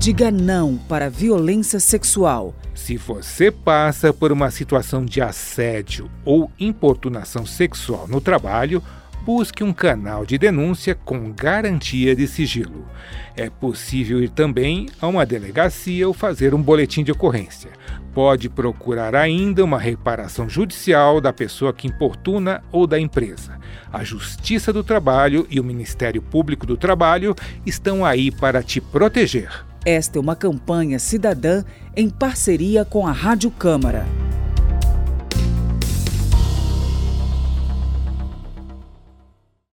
Diga não para a violência sexual. Se você passa por uma situação de assédio ou importunação sexual no trabalho, busque um canal de denúncia com garantia de sigilo. É possível ir também a uma delegacia ou fazer um boletim de ocorrência. Pode procurar ainda uma reparação judicial da pessoa que importuna ou da empresa. A Justiça do Trabalho e o Ministério Público do Trabalho estão aí para te proteger. Esta é uma campanha cidadã em parceria com a Rádio Câmara.